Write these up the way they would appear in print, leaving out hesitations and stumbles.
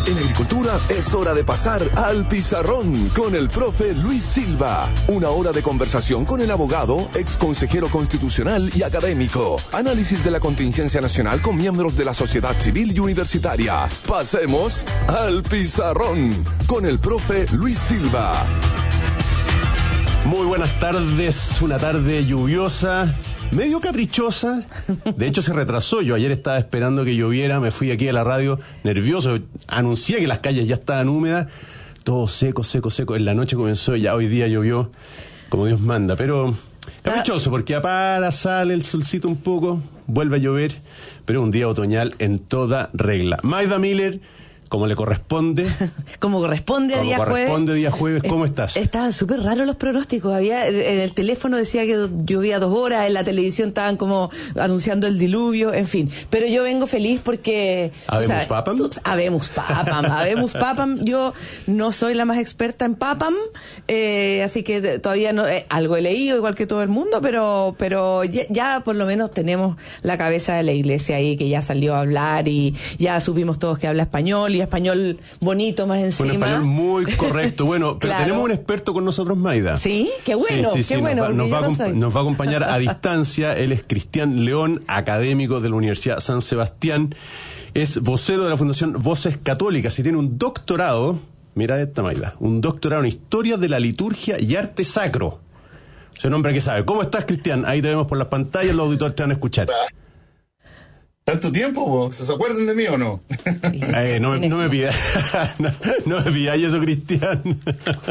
En agricultura es hora de pasar al pizarrón con el profe Luis Silva. Una hora de conversación con el abogado, ex consejero constitucional y académico. Análisis de la contingencia nacional con miembros de la sociedad civil y universitaria. Pasemos al pizarrón con el profe Luis Silva. Muy buenas tardes, una tarde lluviosa, medio caprichosa. De hecho se retrasó, yo ayer estaba esperando que lloviera, me fui aquí a la radio nervioso, anuncié que las calles ya estaban húmedas, todo seco, en la noche comenzó, ya hoy día llovió como Dios manda, pero caprichoso porque apara, sale el solcito un poco, vuelve a llover, pero un día otoñal en toda regla. Maida Miller, como le corresponde. Como corresponde a día jueves. Como corresponde día jueves, ¿cómo estás? Estaban súper raros los pronósticos. Había, en el teléfono decía que llovía 2 horas, en la televisión estaban como anunciando el diluvio, en fin. Pero yo vengo feliz porque... ¿Habemos papam? Habemos papam. Yo no soy la más experta en papam, así que todavía no... algo he leído, igual que todo el mundo, pero ya por lo menos tenemos la cabeza de la iglesia ahí, que ya salió a hablar y ya supimos todos que habla español y español bonito más encima. Un español muy correcto. Bueno, pero claro. Tenemos un experto con nosotros, Maida. ¿Sí? Qué bueno, sí, qué bueno. Nos va a acompañar a distancia. Él es Cristian León, académico de la Universidad San Sebastián. Es vocero de la Fundación Voces Católicas y tiene un doctorado, mira esta, Maida, un doctorado en Historia de la Liturgia y Arte Sacro. Es un hombre que sabe. ¿Cómo estás, Cristian? Ahí te vemos por las pantallas, los auditores te van a escuchar. ¿Tanto tiempo vos? ¿Se acuerdan de mí o no? No me pidas no me pidas eso, Cristian.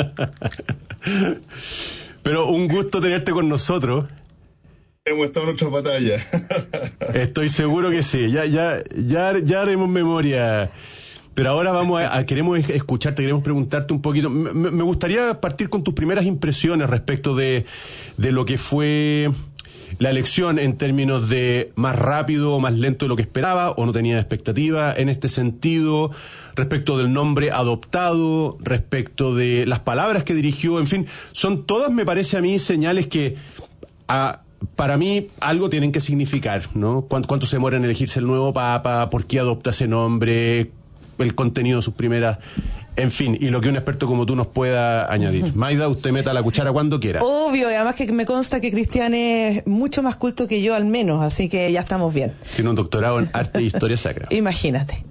Pero un gusto tenerte con nosotros. Hemos estado en otras batallas. Estoy seguro que sí. Ya haremos memoria. Pero ahora queremos escucharte, queremos preguntarte un poquito. Me gustaría partir con tus primeras impresiones respecto de lo que fue la elección en términos de más rápido o más lento de lo que esperaba, o no tenía expectativa en este sentido, respecto del nombre adoptado, respecto de las palabras que dirigió, en fin, son todas, me parece a mí, señales que para mí algo tienen que significar, ¿no? ¿Cuánto se demora en elegirse el nuevo papa? ¿Por qué adopta ese nombre? El contenido de sus primeras... En fin, y lo que un experto como tú nos pueda añadir. Maida, usted meta la cuchara cuando quiera. Obvio, y además que me consta que Cristian es mucho más culto que yo al menos, así que ya estamos bien. Tiene un doctorado en Arte e Historia Sacra. Imagínate.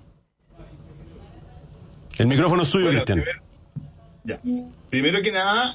El micrófono es suyo, Cristian. Primero que nada,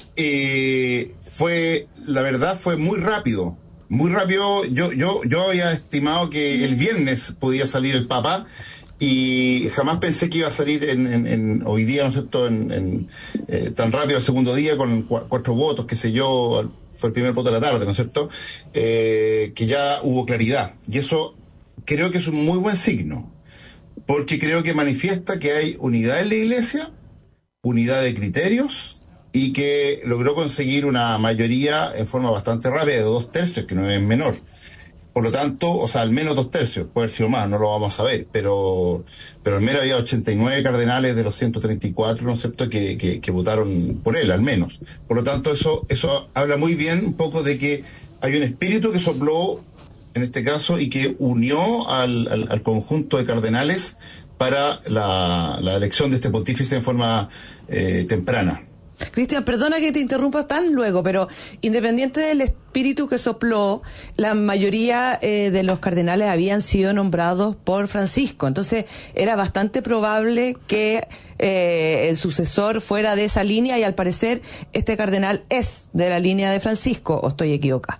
la verdad fue muy rápido. Muy rápido. Yo había estimado que el viernes podía salir el Papa, y jamás pensé que iba a salir hoy día, ¿no es cierto?, tan rápido el segundo día, con 4 votos, qué sé yo, fue el primer voto de la tarde, ¿no es cierto?, que ya hubo claridad. Y eso creo que es un muy buen signo, porque creo que manifiesta que hay unidad en la Iglesia, unidad de criterios, y que logró conseguir una mayoría en forma bastante rápida, de 2/3, que no es menor. Por lo tanto, o sea, al menos 2/3, puede haber sido más, no lo vamos a ver, pero al menos había 89 cardenales de los 134, ¿no es cierto?, que votaron por él, al menos. Por lo tanto, eso habla muy bien un poco de que hay un espíritu que sopló, en este caso, y que unió al conjunto de cardenales para la elección de este pontífice en forma temprana. Cristian, perdona que te interrumpa tan luego, pero independiente del espíritu que sopló, la mayoría de los cardenales habían sido nombrados por Francisco. Entonces era bastante probable que el sucesor fuera de esa línea, y al parecer este cardenal es de la línea de Francisco, ¿o estoy equivocada?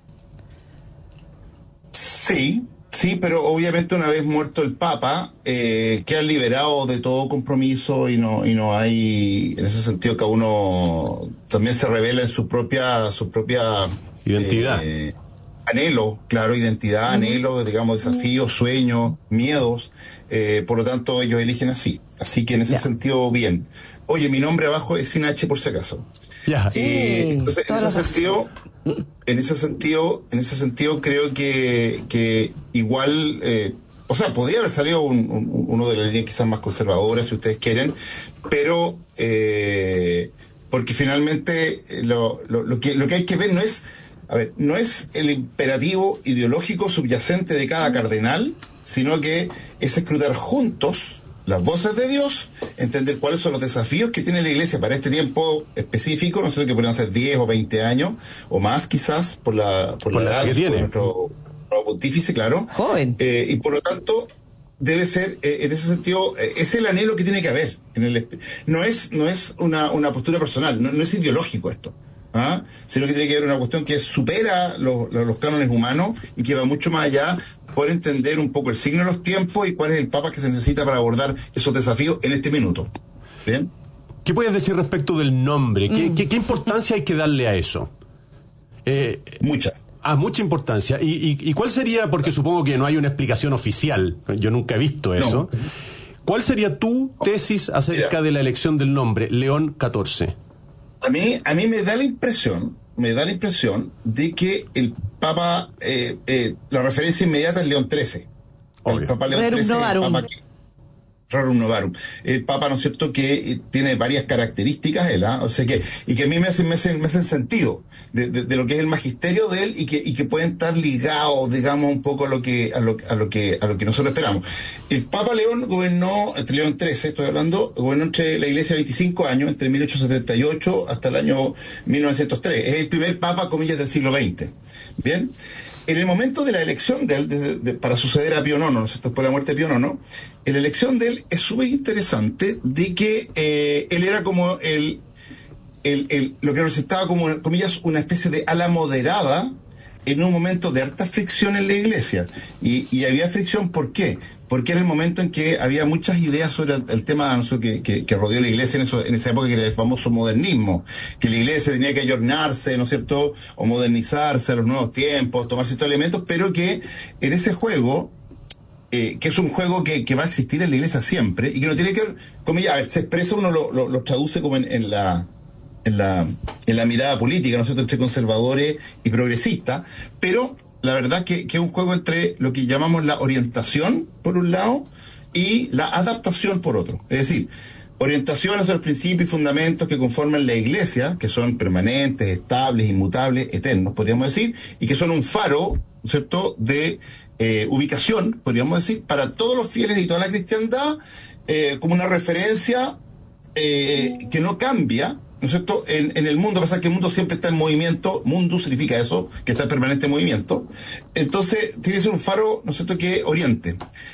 Sí, pero obviamente una vez muerto el Papa, quedan liberados de todo compromiso y no hay, en ese sentido, cada uno también se revela en su propia identidad. Anhelo, claro, identidad, anhelo, digamos, desafíos, sueños, miedos. Por lo tanto, ellos eligen así. Así que en ese sentido, bien. Oye, mi nombre abajo es sin H por si acaso. Entonces, en ese sentido creo que igual, o sea, podría haber salido uno de las líneas quizás más conservadoras, si ustedes quieren, pero porque finalmente lo que hay que ver no es el imperativo ideológico subyacente de cada cardenal, sino que es escrutar juntos las voces de Dios, entender cuáles son los desafíos que tiene la Iglesia para este tiempo específico, no sé, que podrían ser 10 o 20 años, o más quizás, por la edad que tiene. de nuestro pontífice, claro. Joven. Y por lo tanto, debe ser, en ese sentido, es el anhelo que tiene que haber. No es una postura personal, no es ideológico esto. Sino que tiene que ver una cuestión que supera los cánones humanos y que va mucho más allá, por entender un poco el signo de los tiempos y cuál es el Papa que se necesita para abordar esos desafíos en este minuto. ¿Bien? ¿Qué puedes decir respecto del nombre? ¿Qué importancia hay que darle a eso? Mucha. Mucha importancia. ¿Y cuál sería, porque supongo que no hay una explicación oficial, yo nunca he visto eso, No. ¿Cuál sería tu tesis acerca de la elección del nombre, León XIV? A mí me da la impresión de que el Papa, la referencia inmediata es León XIII. Obvio. El Papa León Rerum XIII, Novarum. el Papa Rerum Novarum. El Papa, ¿no es cierto?, que tiene varias características él, o sea y que a mí me hacen sentido de lo que es el magisterio de él y que pueden estar ligados, digamos, un poco a lo que nosotros esperamos. El Papa León gobernó, León XIII estoy hablando, gobernó entre la Iglesia 25 años, entre 1878 hasta el año 1903. Es el primer Papa, comillas, del siglo XX. Bien. En el momento de la elección de él, para suceder a Pío IX, ¿no es cierto?, después de la muerte de Pío IX, en la elección de él es súper interesante de que él era como lo que representaba como, comillas, una especie de ala moderada en un momento de harta fricción en la Iglesia. Y había fricción, ¿por qué? Porque era el momento en que había muchas ideas sobre el tema, no sé, que rodeó la Iglesia en esa época, que era el famoso modernismo, que la Iglesia tenía que ayornarse, ¿no es cierto?, o modernizarse a los nuevos tiempos, tomar ciertos elementos, pero que en ese juego, que es un juego que va a existir en la Iglesia siempre, y que no tiene que ver, comillas, a ver, se expresa, uno lo traduce como en la mirada política, ¿no es cierto?, entre conservadores y progresistas, pero la verdad que es un juego entre lo que llamamos la orientación, por un lado, y la adaptación, por otro. Es decir, orientación hacia los principios y fundamentos que conforman la Iglesia, que son permanentes, estables, inmutables, eternos, podríamos decir, y que son un faro, ¿no es cierto?, de ubicación, podríamos decir, para todos los fieles y toda la cristiandad, como una referencia que no cambia, ¿no es cierto?, en el mundo. Pasa que el mundo siempre está en movimiento. Mundo significa eso, que está en permanente movimiento. Entonces tiene que ser un faro, ¿no es cierto?, que oriente.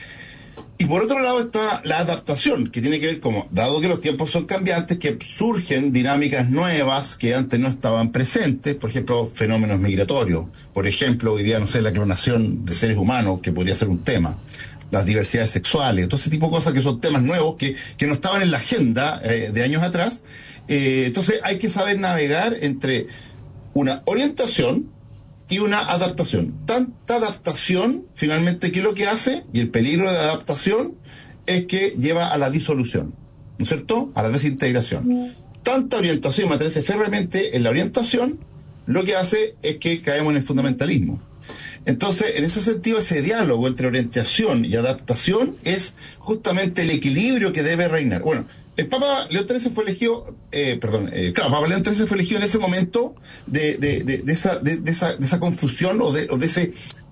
Y por otro lado está la adaptación, que tiene que ver como, dado que los tiempos son cambiantes, que surgen dinámicas nuevas que antes no estaban presentes, por ejemplo, fenómenos migratorios. Por ejemplo, hoy día, no sé, la clonación de seres humanos, que podría ser un tema. Las diversidades sexuales, todo ese tipo de cosas que son temas nuevos que no estaban en la agenda de años atrás. Entonces hay que saber navegar entre una orientación y una adaptación. Tanta adaptación, finalmente, que lo que hace, y el peligro de la adaptación, es que lleva a la disolución, ¿no es cierto?, a la desintegración. Tanta orientación, mantenerse férreamente en la orientación, lo que hace es que caemos en el fundamentalismo. Entonces, en ese sentido, ese diálogo entre orientación y adaptación es justamente el equilibrio que debe reinar. Bueno, el Papa León XIII fue elegido, Papa León XIII fue elegido en ese momento de esa confusión o de ese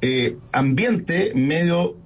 ambiente medio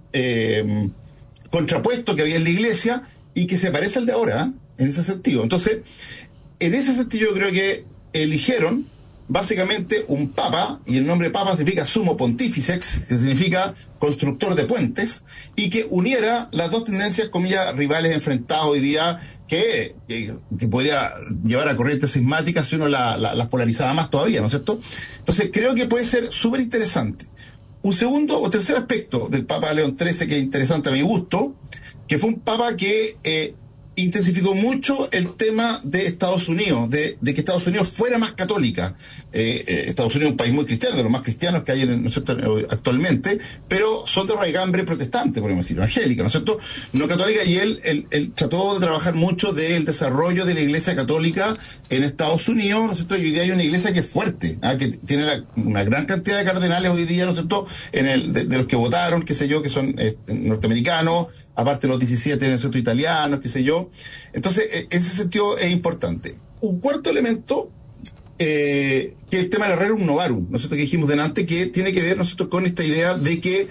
contrapuesto que había en la Iglesia y que se parece al de ahora, en ese sentido. Entonces, en ese sentido yo creo que eligieron básicamente un papa, y el nombre papa significa sumo pontificex, que significa constructor de puentes, y que uniera las dos tendencias, comillas, rivales enfrentadas hoy día, que podría llevar a corrientes sismáticas si uno las polarizaba más todavía, ¿no es cierto? Entonces creo que puede ser súper interesante. Un segundo o tercer aspecto del Papa León XIII que es interesante a mi gusto, que fue un papa que intensificó mucho el tema de Estados Unidos, de que Estados Unidos fuera más católica. Estados Unidos es un país muy cristiano, de los más cristianos que hay ¿no es cierto?, actualmente, pero son de raigambre protestante, podemos decir, evangélica, ¿no es cierto?, no católica, y él trató de trabajar mucho del desarrollo de la Iglesia católica en Estados Unidos, ¿no es cierto?, y hoy día hay una iglesia que es fuerte, que tiene una gran cantidad de cardenales hoy día, ¿no es cierto?, de los que votaron, qué sé yo, que son norteamericanos, aparte los 17, ¿no es cierto?, italianos, qué sé yo. Entonces, en ese sentido es importante. Un cuarto elemento que el tema del rerum novarum, ¿no es cierto?, que dijimos delante, que tiene que ver, ¿no es cierto?, con esta idea de que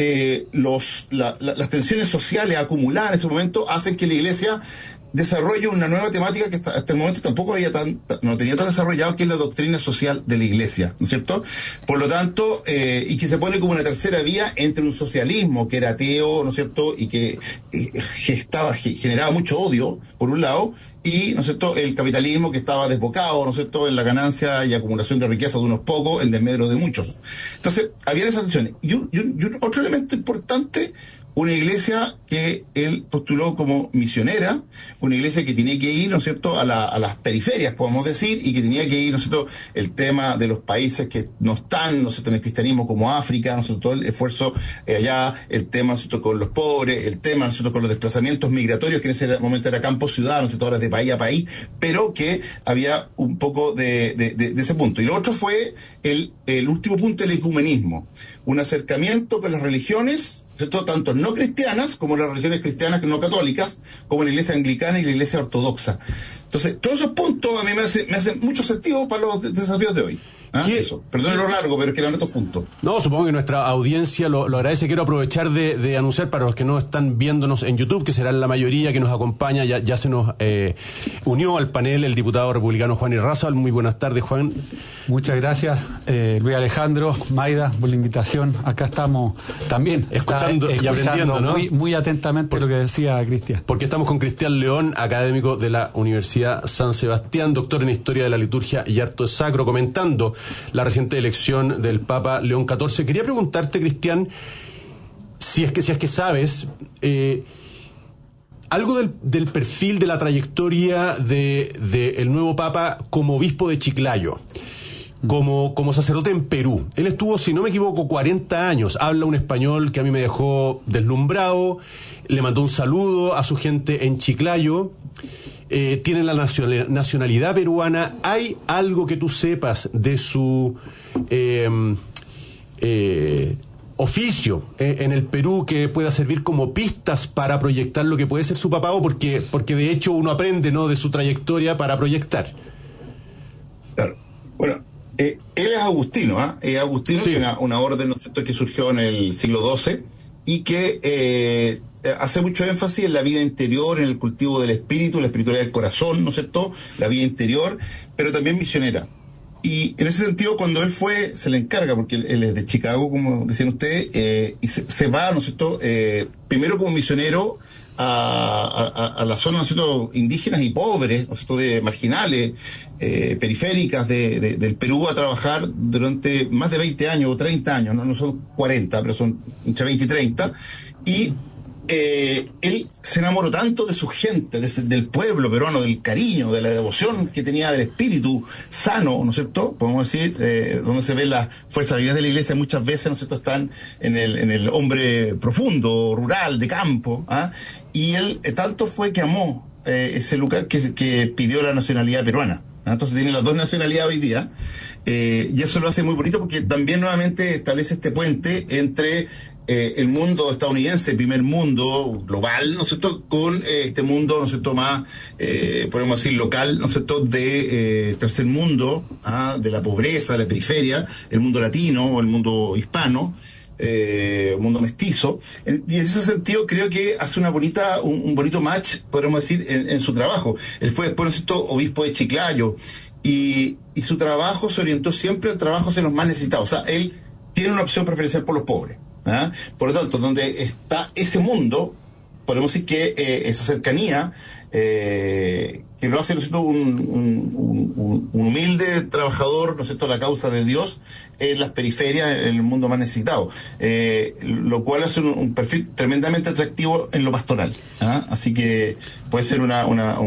las tensiones sociales acumuladas en ese momento hacen que la Iglesia desarrolle una nueva temática que hasta el momento tampoco no tenía tan desarrollado, que es la doctrina social de la Iglesia, ¿no es cierto? Por lo tanto, y que se pone como una tercera vía entre un socialismo que era ateo, ¿no es cierto?, y que generaba mucho odio, por un lado, y, ¿no es cierto?, el capitalismo que estaba desbocado, ¿no es cierto?, en la ganancia y acumulación de riqueza de unos pocos en desmedro de muchos. Entonces, había esas tensiones. Y otro elemento importante, una iglesia que él postuló como misionera, una iglesia que tenía que ir, ¿no es cierto?, a las periferias, podemos decir, y que tenía que ir, ¿no es cierto?, el tema de los países que no están, ¿no es cierto?, en el cristianismo, como África, ¿no es cierto?, el esfuerzo allá, el tema, ¿no es cierto?, con los pobres, el tema, ¿no es cierto?, con los desplazamientos migratorios, que en ese momento era campo-ciudad, ¿no es cierto?, ahora es de país a país, pero que había un poco de ese punto. Y lo otro fue el último punto, el ecumenismo, un acercamiento con las religiones, ¿cierto?, tanto no cristianas como las religiones cristianas no católicas, como la iglesia anglicana y la iglesia ortodoxa. Entonces, todos esos puntos a mí me hacen mucho sentido para los desafíos de hoy. Eso. Perdón lo largo, pero es que eran estos puntos. No, supongo que nuestra audiencia lo agradece. Quiero aprovechar de anunciar para los que no están viéndonos en YouTube, que serán la mayoría que nos acompaña, ya se nos unió al panel el diputado republicano Juan Irarrázaval. Muy buenas tardes, Juan. Muchas gracias, Luis Alejandro, Maida, por la invitación. Acá estamos también escuchando y aprendiendo, ¿no? Muy atentamente lo que decía Cristian. Porque estamos con Cristian León, académico de la Universidad San Sebastián, doctor en Historia de la Liturgia y Arte Sacro, comentando la reciente elección del Papa León XIV. Quería preguntarte, Cristian, si es que sabes algo del perfil, de la trayectoria de el nuevo Papa como obispo de Chiclayo, como sacerdote en Perú. Él estuvo, si no me equivoco, 40 años. Habla un español que a mí me dejó deslumbrado. Le mandó un saludo a su gente en Chiclayo. Tiene la nacionalidad peruana. ¿Hay algo que tú sepas de su oficio en el Perú que pueda servir como pistas para proyectar lo que puede ser su papado? Porque de hecho uno aprende, ¿no?, de su trayectoria para proyectar. Claro. Bueno, él es agustino, es agustino, sí. Que una orden, ¿no es cierto?, que surgió en el siglo XII y que hace mucho énfasis en la vida interior, en el cultivo del espíritu, la espiritualidad del corazón, ¿no es cierto?, la vida interior, pero también misionera. Y en ese sentido, cuando él se le encarga, porque él es de Chicago, como decían ustedes, y se va, ¿no es cierto?, primero como misionero a las zonas, ¿no es cierto?, indígenas y pobres, ¿no es cierto?, de marginales, periféricas del Perú, a trabajar durante más de 20 años o 30 años, no son 40, pero son entre 20 y 30, y él se enamoró tanto de su gente, del pueblo peruano, del cariño, de la devoción que tenía, del espíritu sano, ¿no es cierto?, podemos decir, donde se ve la fuerza de la iglesia muchas veces, ¿no es cierto?, están en el hombre profundo, rural, de campo, y él tanto fue que amó ese lugar que pidió la nacionalidad peruana. Entonces tiene las dos nacionalidades hoy día, y eso lo hace muy bonito porque también nuevamente establece este puente entre el mundo estadounidense, el primer mundo global, ¿no es cierto?, con este mundo, ¿no es cierto?, más, podemos decir, local, ¿no es cierto?, de tercer mundo, de la pobreza, de la periferia, el mundo latino o el mundo hispano, mundo mestizo. Y en ese sentido creo que hace un bonito match, podemos decir, en su trabajo. Él fue después, ¿no es cierto?, obispo de Chiclayo, y su trabajo se orientó siempre al trabajo hacia los más necesitados. O sea, él tiene una opción preferencial por los pobres. Por lo tanto, donde está ese mundo, podemos decir que esa cercanía, que lo hace, ¿no es cierto?, un humilde trabajador, ¿no es cierto?, a la causa de Dios en las periferias, en el mundo más necesitado, lo cual hace un perfil tremendamente atractivo en lo pastoral. Así que puede ser una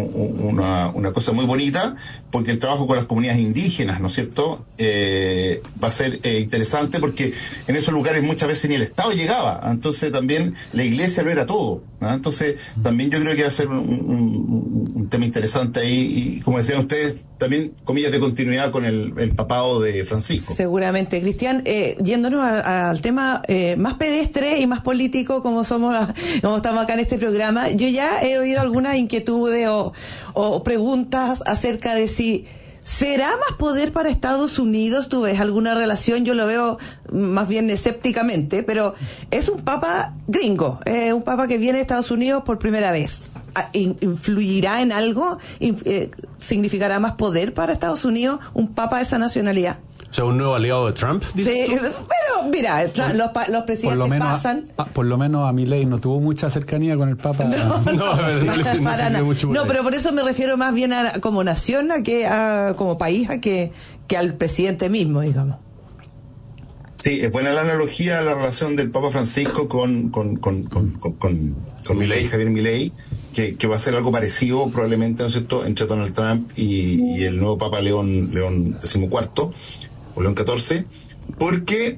cosa muy bonita, porque el trabajo con las comunidades indígenas, ¿no es cierto?, va a ser interesante, porque en esos lugares muchas veces ni el Estado llegaba, entonces también la iglesia lo era todo, entonces también yo creo que va a ser un tema interesante ahí, y como decían ustedes, también comillas de continuidad con el papado de Francisco. Seguramente, Cristian, yéndonos al tema más pedestre y más político, como estamos acá en este programa, yo ya he oído algunas inquietudes o preguntas acerca de si ¿Será más poder para Estados Unidos? ¿Tú ves alguna relación? Yo lo veo más bien escépticamente, pero es un papa gringo, un papa que viene de Estados Unidos por primera vez. ¿Influirá en algo? ¿Significará más poder para Estados Unidos un papa de esa nacionalidad? O sea, un nuevo aliado de Trump. Sí, pero mira, los presidentes pasan. Por lo menos a Milei no tuvo mucha cercanía con el Papa. No, pero por eso me refiero más bien a como nación, como país, que al presidente mismo, digamos. Sí, es buena la analogía, la relación del Papa Francisco con Milei, Javier Milei, que va a ser algo parecido probablemente, ¿no es cierto?, entre Donald Trump y el nuevo Papa León XIV o León XIV, porque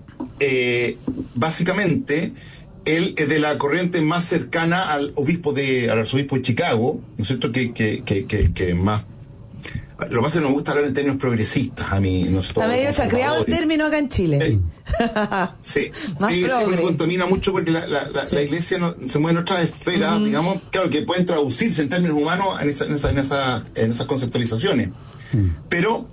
básicamente él es de la corriente más cercana al arzobispo de Chicago, ¿no es cierto?, que más. Lo más que nos gusta hablar en términos progresistas, a mí. Está medio creado el término acá en Chile. Sí, porque contamina mucho, porque la iglesia se mueve en otras esferas, digamos, claro, que pueden traducirse en términos humanos en esas conceptualizaciones. Pero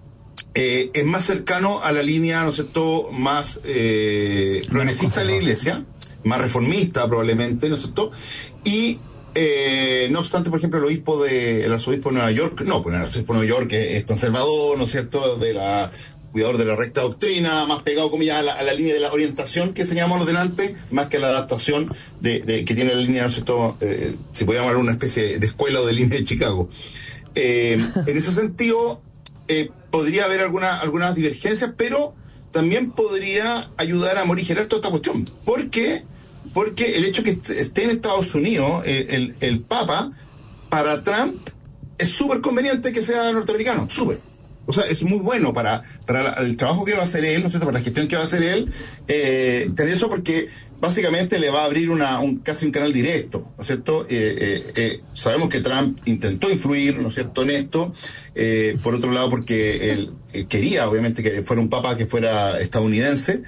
es más cercano a la línea, ¿no es cierto?, más progresista de la iglesia, más reformista probablemente, ¿no es cierto? Y no obstante, por ejemplo, el arzobispo de Nueva York, el arzobispo de Nueva York es conservador, ¿no es cierto?, cuidador de la recta doctrina, más pegado, comillas, a la línea de la orientación que señalamos delante, más que a la adaptación que tiene la línea, ¿no es cierto?, se puede llamar una especie de escuela o de línea de Chicago. En ese sentido, podría haber algunas divergencias, pero también podría ayudar a morigerar toda esta cuestión. Porque el hecho que esté en Estados Unidos el Papa, para Trump es súper conveniente que sea norteamericano, súper. O sea, es muy bueno para el trabajo que va a hacer él, ¿no es cierto?, para la gestión que va a hacer él, tener eso, porque básicamente le va a abrir casi un canal directo, ¿no es cierto? Sabemos que Trump intentó influir, ¿no es cierto?, en esto, por otro lado porque él quería, obviamente, que fuera un papa que fuera estadounidense,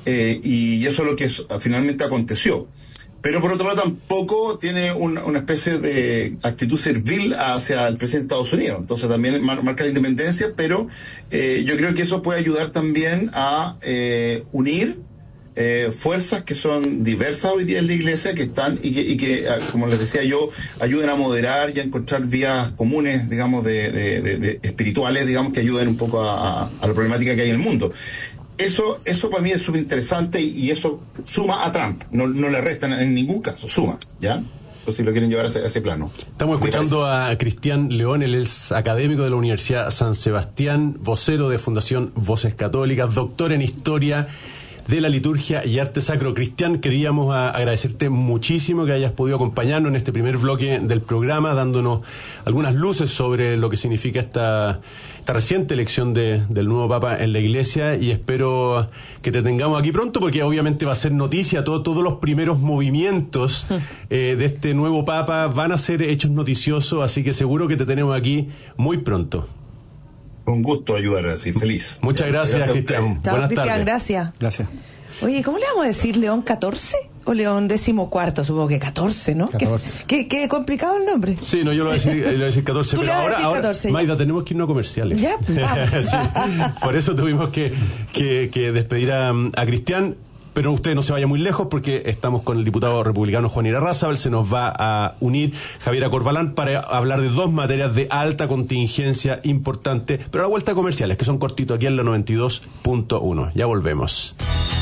y eso es lo que finalmente aconteció. Pero por otro lado tampoco tiene una especie de actitud servil hacia el presidente de Estados Unidos. Entonces también marca la independencia, pero yo creo que eso puede ayudar también a unir fuerzas que son diversas hoy día en la iglesia, que están y que, como les decía yo, ayuden a moderar y a encontrar vías comunes, digamos, de espirituales, digamos, que ayuden un poco a la problemática que hay en el mundo. Eso para mí es súper interesante, y eso suma a Trump, no le restan en ningún caso, suma, ¿ya? Pues si lo quieren llevar a ese plano. Estamos escuchando a Cristian León, él es académico de la Universidad San Sebastián, vocero de Fundación Voces Católicas, doctor en Historia de la Liturgia y Arte Sacro. Cristian, queríamos agradecerte muchísimo que hayas podido acompañarnos en este primer bloque del programa, dándonos algunas luces sobre lo que significa esta reciente elección del nuevo Papa en la Iglesia, y espero que te tengamos aquí pronto, porque obviamente va a ser noticia, todos los primeros movimientos de este nuevo Papa van a ser hechos noticiosos, así que seguro que te tenemos aquí muy pronto. Un gusto ayudar así, feliz. Muchas gracias, Cristian. Buenas tardes. Gracias. Oye, ¿cómo le vamos a decir? ¿León XIV o León XIV? Supongo que 14, ¿no? 14. Qué complicado el nombre. Sí, no, yo lo voy a decir 14. Tú pero le vas a decir ahora, 14, Maida, tenemos que irnos a comerciales. Ya, vamos. Sí, por eso tuvimos que despedir a Cristian. Pero usted no se vaya muy lejos, porque estamos con el diputado republicano Juan Irarrázaval. Se nos va a unir Javiera Corbalán para hablar de dos materias de alta contingencia importante, pero a la vuelta de comerciales, que son cortitos aquí en la 92.1. Ya volvemos.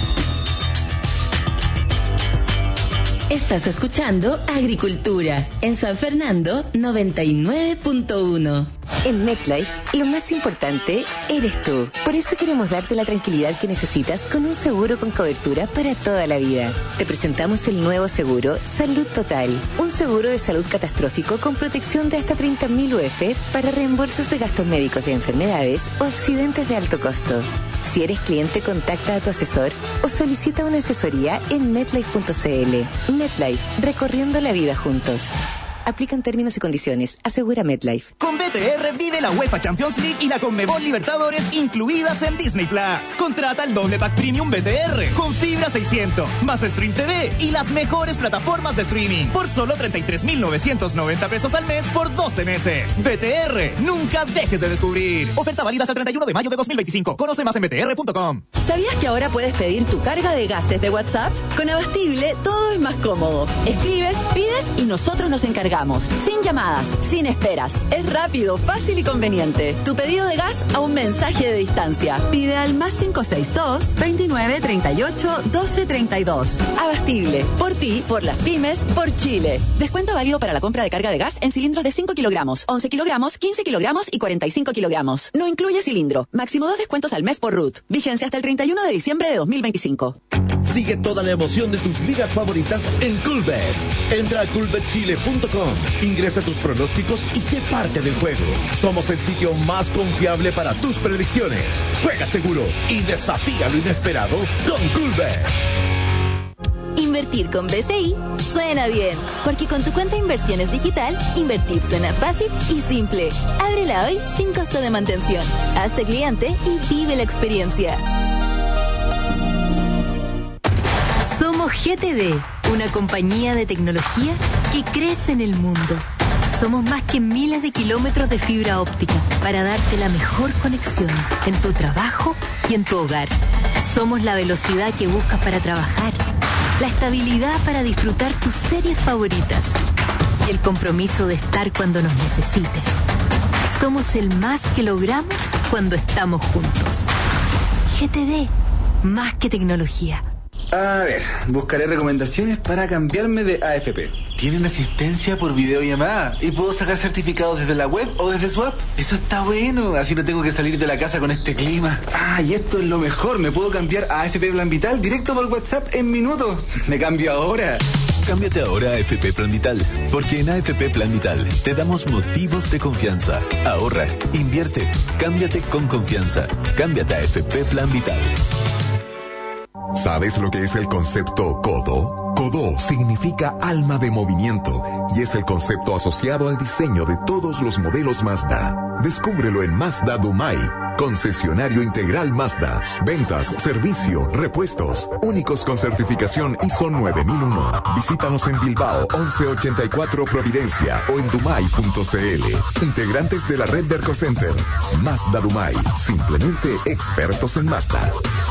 Estás escuchando Agricultura en San Fernando 99.1. En MetLife, lo más importante eres tú. Por eso queremos darte la tranquilidad que necesitas con un seguro con cobertura para toda la vida. Te presentamos el nuevo seguro Salud Total, un seguro de salud catastrófico con protección de hasta 30.000 UF para reembolsos de gastos médicos de enfermedades o accidentes de alto costo. Si eres cliente, contacta a tu asesor o solicita una asesoría en MetLife.cl. MetLife, recorriendo la vida juntos. Aplican términos y condiciones. Asegura MetLife. Con BTR vive la UEFA Champions League y la Conmebol Libertadores incluidas en Disney Plus. Contrata el doble pack premium BTR con fibra 600, más Stream TV y las mejores plataformas de streaming por solo 33,990 pesos al mes por 12 meses. BTR, nunca dejes de descubrir. Oferta válida hasta el 31 de mayo de 2025. Conoce más en btr.com. ¿Sabías que ahora puedes pedir tu carga de gas desde WhatsApp? Con Abastible todo es más cómodo. Escribes, pides y nosotros nos encargamos. Sin llamadas, sin esperas. Es rápido, fácil y conveniente. Tu pedido de gas a un mensaje de distancia. Pide al más 562 29 38 12 32. Abastible. Por ti, por las pymes, por Chile. Descuento válido para la compra de carga de gas en cilindros de 5 kilogramos, 11 kilogramos, 15 kilogramos y 45 kilogramos. No incluye cilindro. Máximo 2 descuentos al mes por RUT. Vigencia hasta el 31 de diciembre de 2025. Sigue toda la emoción de tus ligas favoritas en Coolbet. Entra a coolbetchile.com, ingresa tus pronósticos y sé parte del juego. Somos el sitio más confiable para tus predicciones. Juega seguro y desafía lo inesperado con Coolbet. Invertir con BCI suena bien, porque con tu cuenta de inversiones digital, invertir suena fácil y simple. Ábrela hoy sin costo de mantención. Hazte cliente y vive la experiencia. Somos GTD, una compañía de tecnología que crece en el mundo. Somos más que miles de kilómetros de fibra óptica para darte la mejor conexión en tu trabajo y en tu hogar. Somos la velocidad que buscas para trabajar, la estabilidad para disfrutar tus series favoritas y el compromiso de estar cuando nos necesites. Somos el más que logramos cuando estamos juntos. GTD, más que tecnología. A ver, buscaré recomendaciones para cambiarme de AFP. ¿Tienen asistencia por videollamada? ¿Y puedo sacar certificados desde la web o desde su app? Eso está bueno, así no tengo que salir de la casa con este clima. Ah, y esto es lo mejor, me puedo cambiar a AFP Plan Vital directo por WhatsApp en minutos. Me cambio ahora. Cámbiate ahora a AFP Plan Vital, porque en AFP Plan Vital te damos motivos de confianza. Ahorra, invierte, cámbiate con confianza. Cámbiate a AFP Plan Vital. ¿Sabes lo que es el concepto Codo? Codo significa alma de movimiento y es el concepto asociado al diseño de todos los modelos Mazda. Descúbrelo en Mazda Dumai, concesionario integral Mazda. Ventas, servicio, repuestos, únicos con certificación ISO 9001. Visítanos en Bilbao 1184 Providencia o en dumai.cl. Integrantes de la red de Ercocenter. Mazda Dumai, simplemente expertos en Mazda.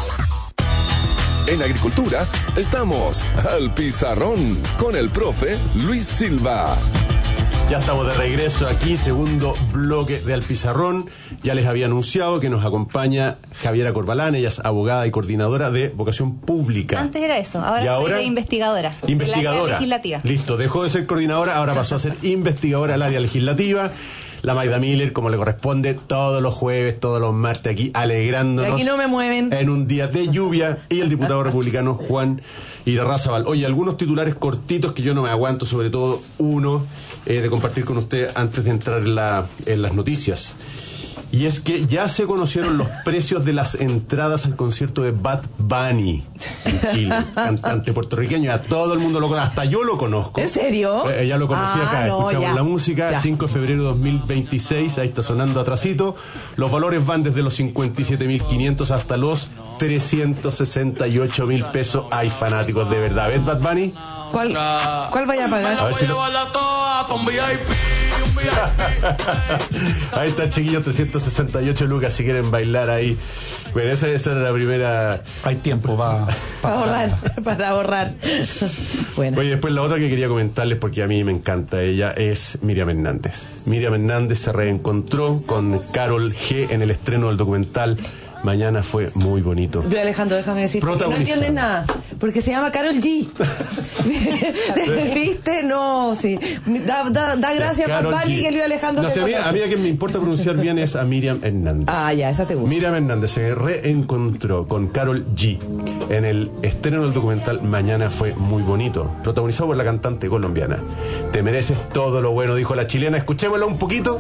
En Agricultura, estamos al pizarrón con el profe Luis Silva. Ya estamos de regreso aquí, segundo bloque de Al Pizarrón. Ya les había anunciado que nos acompaña Javiera Corbalán, ella es abogada y coordinadora de Vocación Pública. Antes era eso, ahora soy de investigadora. Investigadora. Del área legislativa. Listo, dejó de ser coordinadora, ahora pasó a ser investigadora del área legislativa. La Maida Miller, como le corresponde, todos los jueves, todos los martes aquí, alegrándonos. De aquí no me mueven. En un día de lluvia. Y el diputado republicano Juan Irarrázaval. Oye, algunos titulares cortitos que yo no me aguanto, sobre todo uno, de compartir con usted antes de entrar en las noticias. Y es que ya se conocieron los precios de las entradas al concierto de Bad Bunny en Chile, cantante puertorriqueño. A todo el mundo lo conoce, hasta yo lo conozco. ¿En serio? Ya lo conocí acá, no, escuchamos ya, la música, ya. 5 de febrero de 2026, ahí está sonando atrasito. Los valores van desde los 57.500 hasta los 368.000 pesos. Hay fanáticos de verdad. ¿Ves Bad Bunny? ¿Cuál vaya a pagar? A ver si ahí está, chiquillos, 368 lucas si quieren bailar ahí. Bueno, esa era la primera. Hay tiempo para ahorrar. Bueno. Oye, después la otra que quería comentarles, porque a mí me encanta ella, es Miriam Hernández. Miriam Hernández se reencontró con Karol G en el estreno del documental Mañana fue muy bonito. Yo, Alejandro, déjame decirte que no entiendes nada, porque se llama Karol G. ¿Viste? No, sí. Da gracias a Bad Bunny que Luis Alejandro. No sé, a mí a quien me importa pronunciar bien es a Miriam Hernández. Ah, ya, esa te gusta. Miriam Hernández se reencontró con Karol G en el estreno del documental Mañana fue muy bonito, protagonizado por la cantante colombiana. Te mereces todo lo bueno, dijo la chilena. Escuchémoslo un poquito.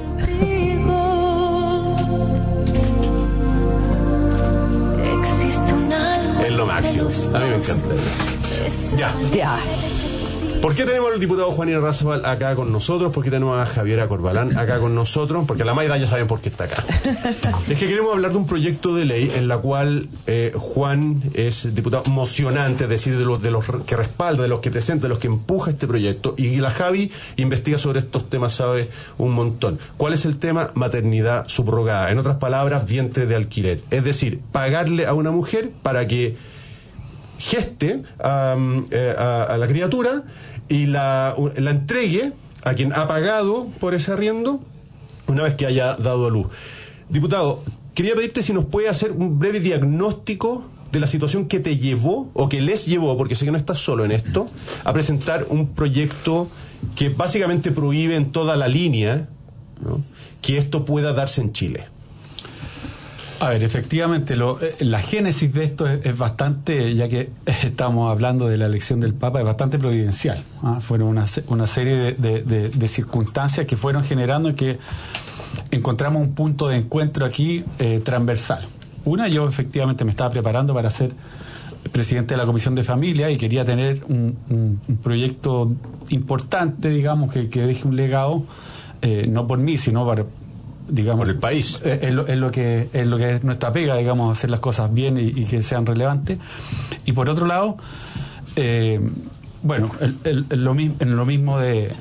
Es lo máximo. A mí me encanta. Ya. ¿Por qué tenemos al diputado Juan Irarrázaval acá con nosotros? ¿Por qué tenemos a Javiera Corbalán acá con nosotros? Porque la Maida ya saben por qué está acá. Es que queremos hablar de un proyecto de ley en la cual Juan es diputado mocionante, es decir, de los que respalda, de los que presenta, de los que empuja este proyecto, y la Javi investiga sobre estos temas, sabe un montón. ¿Cuál es el tema? Maternidad subrogada. En otras palabras, vientre de alquiler. Es decir, pagarle a una mujer para que geste a la criatura y la entregue a quien ha pagado por ese arriendo una vez que haya dado a luz. Diputado, quería pedirte si nos puede hacer un breve diagnóstico de la situación que te llevó, o que les llevó, porque sé que no estás solo en esto, a presentar un proyecto que básicamente prohíbe en toda la línea, ¿no?, que esto pueda darse en Chile. A ver, efectivamente, la génesis de esto es bastante, ya que estamos hablando de la elección del Papa, es bastante providencial. Fueron una serie de circunstancias que fueron generando y que encontramos un punto de encuentro aquí transversal. Yo efectivamente me estaba preparando para ser presidente de la Comisión de Familia y quería tener un proyecto importante, digamos, que deje un legado, no por mí, sino para, digamos, por el país. Es lo que es nuestra pega, digamos, hacer las cosas bien y que sean relevantes. Y por otro lado, bueno, en lo mismo de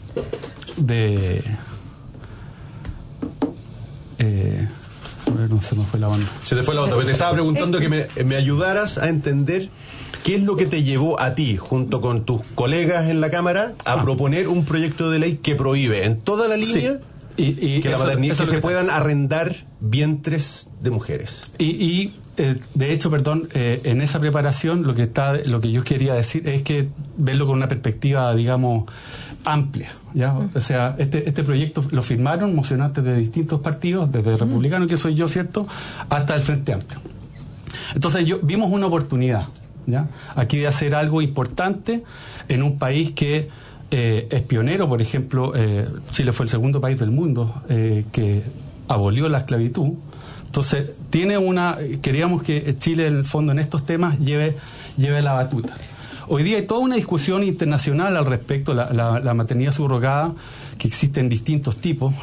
no se me fue la onda. Se te fue la onda. Te estaba preguntando que me ayudaras a entender qué es lo que te llevó a ti, junto con tus colegas en la Cámara, a proponer un proyecto de ley que prohíbe en toda la línea que la maternidad, que se puedan arrendar vientres de mujeres. De hecho, en esa preparación lo que yo quería decir es que verlo con una perspectiva, digamos, amplia, ¿ya? O sea, este proyecto lo firmaron mocionantes de distintos partidos, desde el Republicano, que soy yo, ¿cierto?, hasta el Frente Amplio. Entonces vimos una oportunidad, ¿ya?, aquí de hacer algo importante en un país que es pionero. Por ejemplo, Chile fue el segundo país del mundo que abolió la esclavitud. Entonces, queríamos que Chile, en el fondo, en estos temas, lleve la batuta. Hoy día hay toda una discusión internacional al respecto, la maternidad subrogada, que existe en distintos tipos.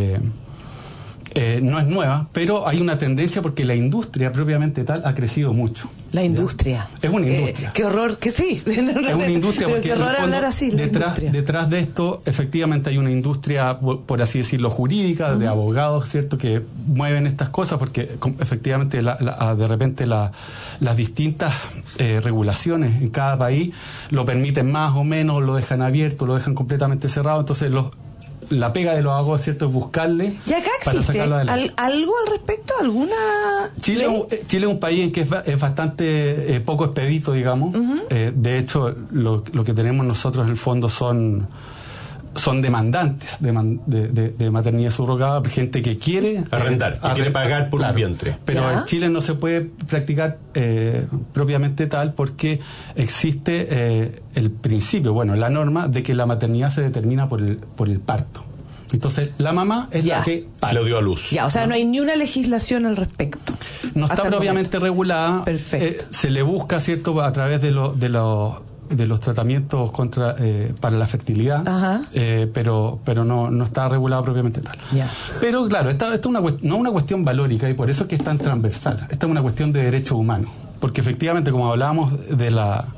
No es nueva, pero hay una tendencia porque la industria propiamente tal ha crecido mucho. La industria. Es una industria. Qué horror que sí. Es una industria porque qué horror hablar así. Detrás de esto, efectivamente, hay una industria, por así decirlo, jurídica, de abogados, ¿cierto?, que mueven estas cosas porque efectivamente de repente las distintas regulaciones en cada país lo permiten más o menos, lo dejan abierto, lo dejan completamente cerrado. Entonces la pega de los abogados, ¿cierto?, es buscarle. ¿Y acá existe algo al respecto? ¿Alguna Chile es un país en que es bastante poco expedito, digamos. De hecho, lo que tenemos nosotros en el fondo son demandantes de maternidad subrogada, gente que quiere arrendar, que quiere pagar por un vientre. Pero en Chile no se puede practicar propiamente tal porque existe el principio, la norma de que la maternidad se determina por el parto. Entonces, la mamá es la que lo dio a luz. O sea, no hay ni una legislación al respecto. No está propiamente regulada. Perfecto. Se le busca, ¿cierto?, a través de los tratamientos para la fertilidad, pero no está regulado propiamente tal. Pero claro, esta es no una cuestión valórica, y por eso es que es tan transversal. Esta es una cuestión de derechos humanos, porque efectivamente, como hablábamos de la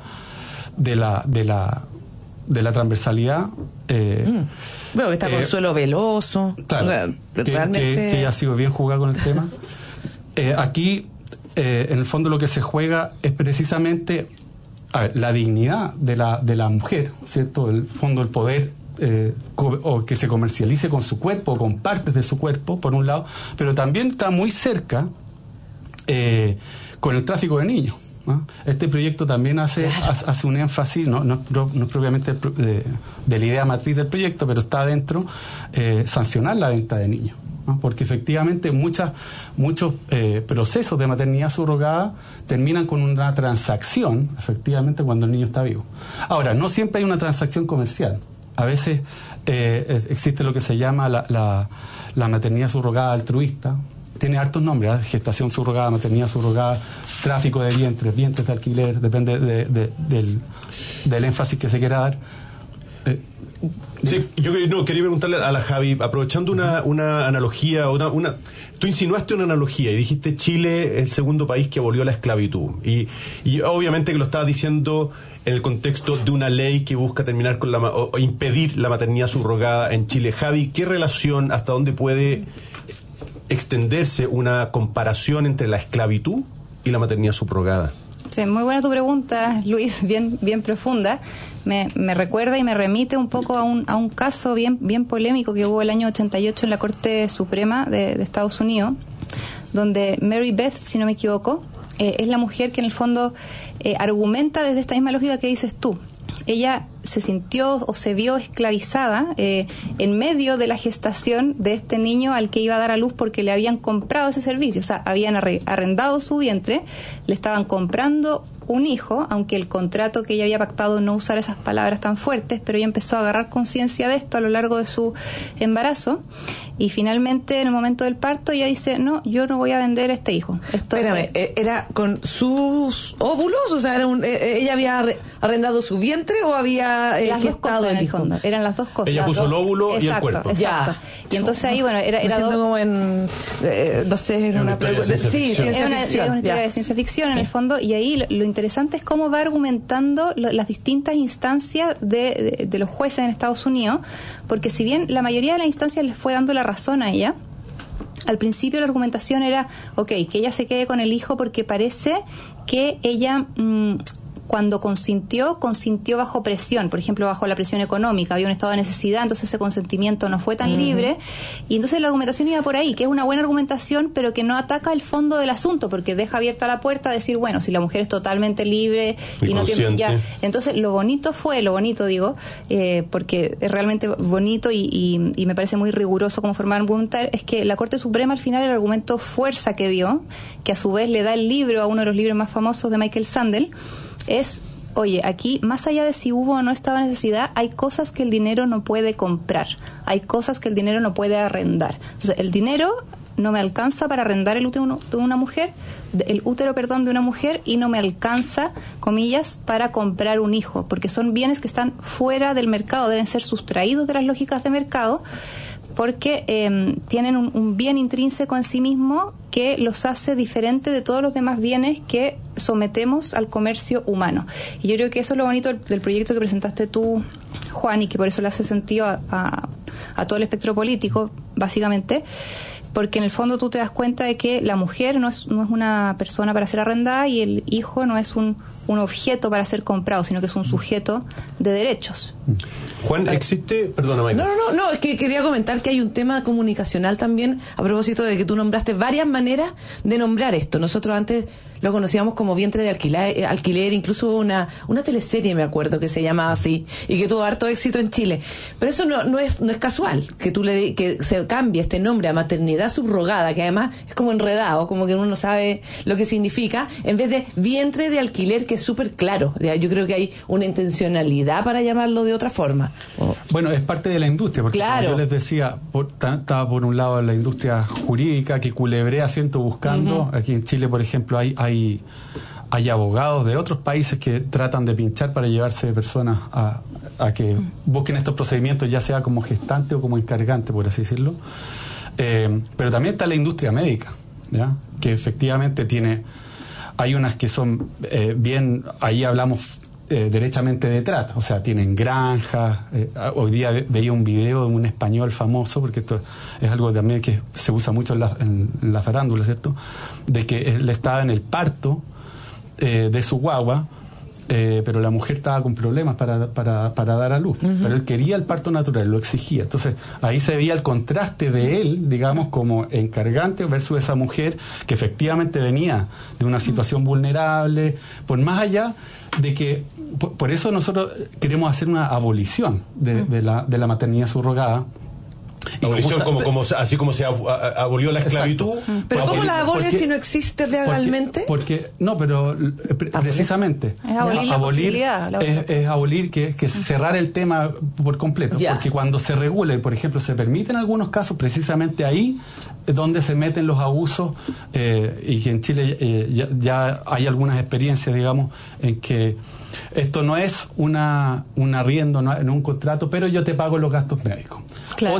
transversalidad, bueno, está Consuelo Veloso, claro, realmente que ha sido bien jugado con el tema. Aquí, en el fondo, lo que se juega es precisamente la dignidad de la mujer, ¿cierto? El fondo, el poder o que se comercialice con su cuerpo, o con partes de su cuerpo, por un lado, pero también está muy cerca con el tráfico de niños, ¿no? Este proyecto también hace un énfasis, no es propiamente de la idea matriz del proyecto, pero está adentro, sancionar la venta de niños, ¿no? Porque efectivamente muchos procesos de maternidad subrogada terminan con una transacción, efectivamente, cuando el niño está vivo. Ahora, no siempre hay una transacción comercial. A veces existe lo que se llama la maternidad subrogada altruista. Tiene hartos nombres, gestación subrogada, maternidad subrogada, tráfico de vientres de alquiler, depende del énfasis que se quiera dar. Sí, yo quería preguntarle a la Javi, aprovechando una analogía, tú insinuaste una analogía y dijiste Chile es el segundo país que abolió la esclavitud. Y obviamente que lo estabas diciendo en el contexto de una ley que busca terminar con o impedir la maternidad subrogada en Chile. Javi, ¿qué relación, hasta dónde puede extenderse una comparación entre la esclavitud y la maternidad subrogada? Sí, muy buena tu pregunta, Luis, bien profunda. Me recuerda y me remite un poco a un caso bien polémico que hubo el año 88 en la Corte Suprema de Estados Unidos, donde Mary Beth, si no me equivoco, es la mujer que en el fondo argumenta desde esta misma lógica que dices tú. Ella se sintió o se vio esclavizada en medio de la gestación de este niño al que iba a dar a luz porque le habían comprado ese servicio. O sea, habían arrendado su vientre, le estaban comprando un hijo, aunque el contrato que ella había pactado no usar esas palabras tan fuertes, pero ella empezó a agarrar conciencia de esto a lo largo de su embarazo y finalmente en el momento del parto ella dice, no, yo no voy a vender este hijo. Espérame, ¿era con sus óvulos? O sea, ¿ella había arrendado su vientre o había gestado el hijo? Eran las dos cosas. Ella puso el óvulo y el cuerpo. Exacto. Y entonces ahí, bueno, era como en, no sé, era una pregunta. Sí, es una historia de ciencia ficción en el fondo, y ahí lo interesante es cómo va argumentando las distintas instancias de los jueces en Estados Unidos, porque si bien la mayoría de las instancias les fue dando la razón a ella, al principio la argumentación era, que ella se quede con el hijo porque parece que ella... cuando consintió bajo presión, por ejemplo, bajo la presión económica, había un estado de necesidad, entonces ese consentimiento no fue tan libre, y entonces la argumentación iba por ahí, que es una buena argumentación, pero que no ataca el fondo del asunto, porque deja abierta la puerta a decir, bueno, si la mujer es totalmente libre y no tiene... Entonces, lo bonito, porque es realmente bonito y me parece muy riguroso como forma de argumentar, es que la Corte Suprema al final el argumento fuerza que dio, que a su vez le da el libro a uno de los libros más famosos de Michael Sandel, es, oye, aquí, más allá de si hubo o no estaba necesidad, hay cosas que el dinero no puede comprar, hay cosas que el dinero no puede arrendar. Entonces, el dinero no me alcanza para arrendar el útero de una mujer, y no me alcanza, comillas, para comprar un hijo, porque son bienes que están fuera del mercado, deben ser sustraídos de las lógicas de mercado, porque tienen un bien intrínseco en sí mismo que los hace diferente de todos los demás bienes que sometemos al comercio humano. Y yo creo que eso es lo bonito del proyecto que presentaste tú, Juan, y que por eso le hace sentido a todo el espectro político, básicamente, porque en el fondo tú te das cuenta de que la mujer no es una persona para ser arrendada y el hijo no es un objeto para ser comprado, sino que es un sujeto de derechos. Juan, existe... Perdona, Maika. No, es que quería comentar que hay un tema comunicacional también, a propósito de que tú nombraste varias maneras de nombrar esto. Nosotros antes lo conocíamos como vientre de alquiler, incluso una teleserie, me acuerdo, que se llamaba así, y que tuvo harto éxito en Chile. Pero eso no es casual, que se cambie este nombre a maternidad subrogada, que además es como enredado, como que uno no sabe lo que significa, en vez de vientre de alquiler, que es súper claro. Yo creo que hay una intencionalidad para llamarlo de otra forma. Bueno, es parte de la industria, porque como yo les decía, estaba por un lado la industria jurídica que culebrea siento buscando. Aquí en Chile, por ejemplo, hay abogados de otros países que tratan de pinchar para llevarse personas a que busquen estos procedimientos, ya sea como gestante o como encargante, por así decirlo. Pero también está la industria médica, ¿ya? Que efectivamente hay unas que son ahí hablamos derechamente de trata, o sea, tienen granjas. Hoy día veía un video de un español famoso, porque esto es algo también que se usa mucho en la farándula, ¿cierto? De que él estaba en el parto de su guagua, pero la mujer estaba con problemas para dar a luz, pero él quería el parto natural, lo exigía. Entonces ahí se veía el contraste de él, digamos, como encargante versus esa mujer que efectivamente venía de una situación vulnerable, por más allá de que por eso nosotros queremos hacer una abolición de la maternidad subrogada, Abolición así como se abolió la esclavitud. Pero ¿cómo la abole si no existe legalmente? Porque no, pero precisamente es abolir la posibilidad. Es abolir que cerrar el tema por completo. Porque cuando se regula y, por ejemplo, se permite en algunos casos, precisamente ahí es donde se meten los abusos, y que en Chile ya hay algunas experiencias, digamos, en que esto no es un arriendo, no es un contrato, pero yo te pago los gastos médicos. Claro.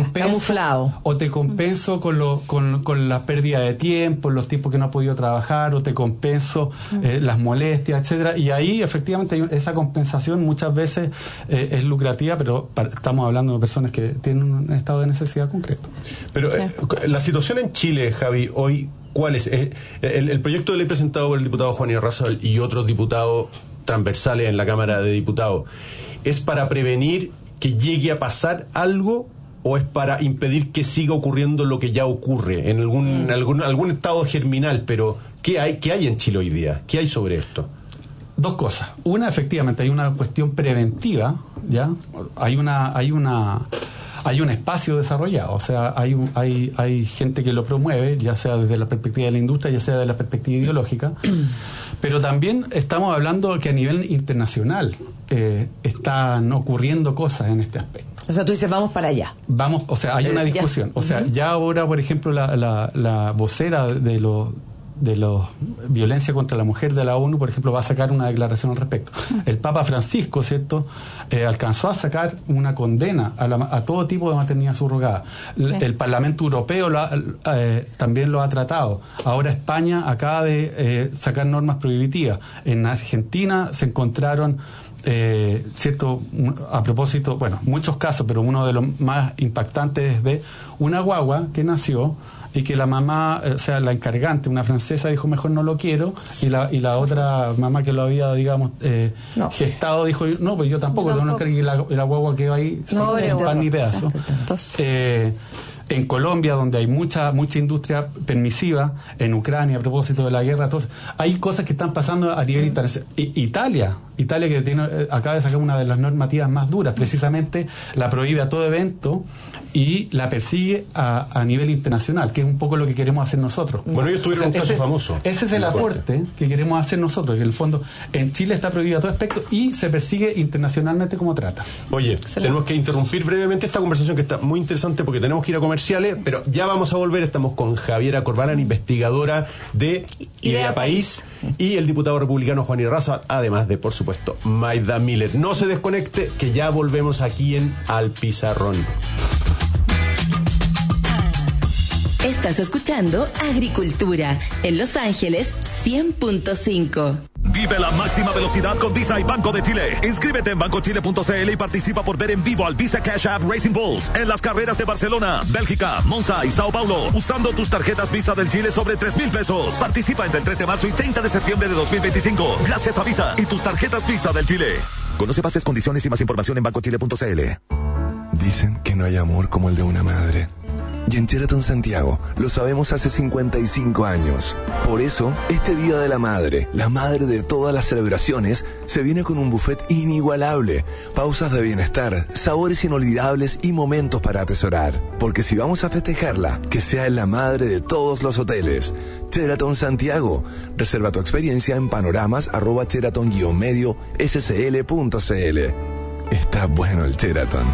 O te compenso con la pérdida de tiempo, los tiempos que no ha podido trabajar, o te compenso las molestias, etcétera. Y ahí efectivamente esa compensación muchas veces es lucrativa, pero estamos hablando de personas que tienen un estado de necesidad concreto. Pero la situación en Chile, Javi, hoy, ¿cuál es? El proyecto de ley presentado por el diputado Juan Irarrázaval y otros diputados transversales en la Cámara de Diputados, ¿es para prevenir que llegue a pasar algo o es para impedir que siga ocurriendo lo que ya ocurre en algún estado germinal? Pero ¿qué hay en Chile hoy día? ¿Qué hay sobre esto? Dos cosas. Una, efectivamente, hay una cuestión preventiva, ¿ya? Hay un espacio desarrollado, o sea, hay gente que lo promueve, ya sea desde la perspectiva de la industria, ya sea desde la perspectiva ideológica, pero también estamos hablando que a nivel internacional están ocurriendo cosas en este aspecto. O sea, tú dices, vamos para allá. Vamos, o sea, hay una discusión. O sea, ya ahora, por ejemplo, la vocera de los violencia contra la mujer de la ONU, por ejemplo, va a sacar una declaración al respecto. El Papa Francisco, ¿cierto?, alcanzó a sacar una condena a todo tipo de maternidad subrogada. El Parlamento Europeo también lo ha tratado. Ahora España acaba de sacar normas prohibitivas. En Argentina se encontraron cierto, a propósito, bueno, muchos casos, pero uno de los más impactantes es de una guagua que nació y que la mamá, o sea, la encargante, una francesa, dijo mejor no lo quiero, y la otra mamá que lo había, digamos, gestado dijo, no, pues yo tampoco, y la guagua quedó ahí sin pan ni pedazo. En Colombia, donde hay mucha industria permisiva, en Ucrania, a propósito de la guerra, entonces, hay cosas que están pasando a nivel internacional. Italia que acaba de sacar una de las normativas más duras, precisamente la prohíbe a todo evento y la persigue a nivel internacional, que es un poco lo que queremos hacer nosotros. Bueno, ellos tuvieron un caso famoso. Ese es el aporte que queremos hacer nosotros, que en el fondo en Chile está prohibido a todo aspecto y se persigue internacionalmente como trata. Oye, tenemos que interrumpir brevemente esta conversación que está muy interesante porque tenemos que ir a comerciales, pero ya vamos a volver. Estamos con Javiera Corbalán, investigadora de Idea País, y el diputado republicano Juan Irarrázaval, además de, por supuesto, Maida Miller. No se desconecte, que ya volvemos aquí en Al Pizarrón. Estás escuchando Agricultura en Los Ángeles 100.5. Vive la máxima velocidad con Visa y Banco de Chile. Inscríbete en bancochile.cl y participa por ver en vivo al Visa Cash App Racing Bulls en las carreras de Barcelona, Bélgica, Monza y Sao Paulo, usando tus tarjetas Visa del Chile sobre 3,000 pesos. Participa entre el 3 de marzo y 30 de septiembre de 2025. Gracias a Visa y tus tarjetas Visa del Chile. Conoce bases, condiciones y más información en bancochile.cl. Dicen que no hay amor como el de una madre. Y en Sheraton Santiago lo sabemos hace 55 años. Por eso, este Día de la Madre, la madre de todas las celebraciones, se viene con un buffet inigualable, pausas de bienestar, sabores inolvidables y momentos para atesorar. Porque si vamos a festejarla, que sea en la madre de todos los hoteles. Sheraton Santiago. Reserva tu experiencia en panoramas@sheraton-medio-scl.cl. Está bueno el Sheraton.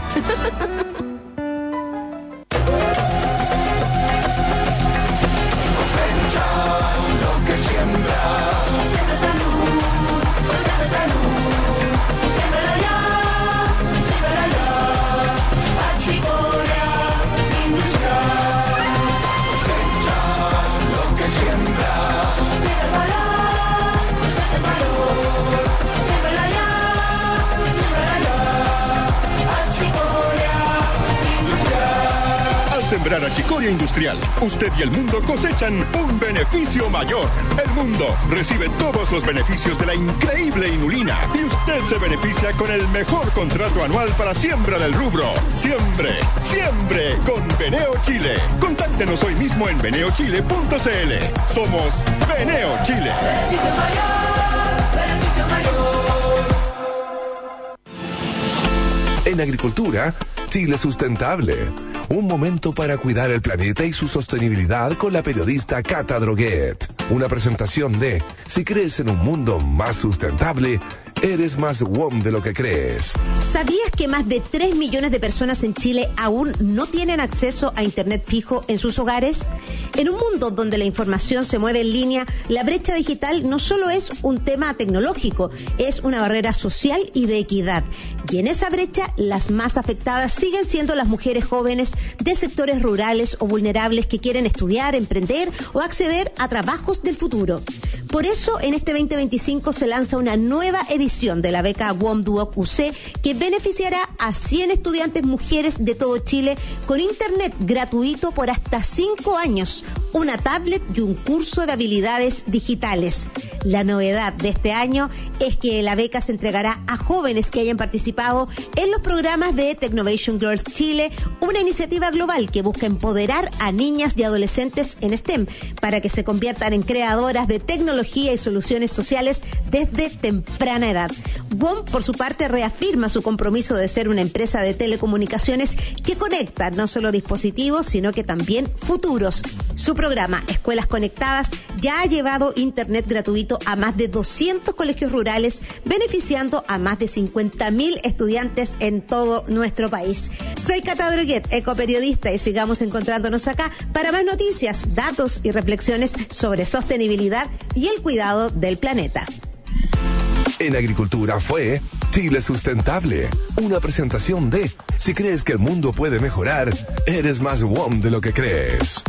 Sembrar achicoria industrial, usted y el mundo cosechan un beneficio mayor. El mundo recibe todos los beneficios de la increíble inulina y usted se beneficia con el mejor contrato anual para siembra del rubro. Siembre con Beneo Chile. Contáctenos hoy mismo en beneochile.cl. Somos Beneo Chile. Beneficio mayor. En agricultura, Chile sustentable. Un momento para cuidar el planeta y su sostenibilidad con la periodista Cata Droguet. Una presentación de Si crees en un mundo más sustentable, eres más WOM de lo que crees. ¿Sabías que más de 3 millones de personas en Chile aún no tienen acceso a internet fijo en sus hogares? En un mundo donde la información se mueve en línea, la brecha digital no solo es un tema tecnológico, es una barrera social y de equidad. Y en esa brecha, las más afectadas siguen siendo las mujeres jóvenes de sectores rurales o vulnerables que quieren estudiar, emprender o acceder a trabajos del futuro. Por eso, en este 2025 se lanza una nueva edición de la beca WOM Duoc UC que beneficiará a 100 estudiantes mujeres de todo Chile con internet gratuito por hasta 5 años, una tablet y un curso de habilidades digitales. La novedad de este año es que la beca se entregará a jóvenes que hayan participado en los programas de Technovation Girls Chile, una iniciativa global que busca empoderar a niñas y adolescentes en STEM para que se conviertan en creadoras de tecnología y soluciones sociales desde temprana edad. WOM, por su parte, reafirma su compromiso de ser una empresa de telecomunicaciones que conecta no solo dispositivos, sino que también futuros. Su programa Escuelas Conectadas ya ha llevado internet gratuito a más de 200 colegios rurales, beneficiando a más de 50.000 estudiantes en todo nuestro país. Soy Cata Droguet, ecoperiodista, y sigamos encontrándonos acá para más noticias, datos y reflexiones sobre sostenibilidad y el cuidado del planeta. En Agricultura fue Chile Sustentable, una presentación de Si crees que el mundo puede mejorar, eres más WOM de lo que crees.